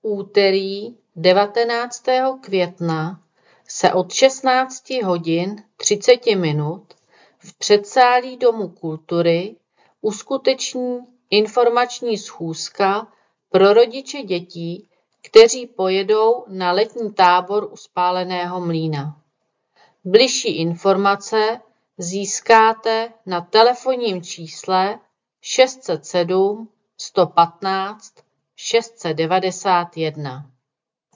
úterý 19. května se od 16 hodin 30 minut v předsálí Domu kultury uskuteční informační schůzka pro rodiče dětí, kteří pojedou na letní tábor u Spáleného mlýna. Bližší informace získáte na telefonním čísle 607 115 691.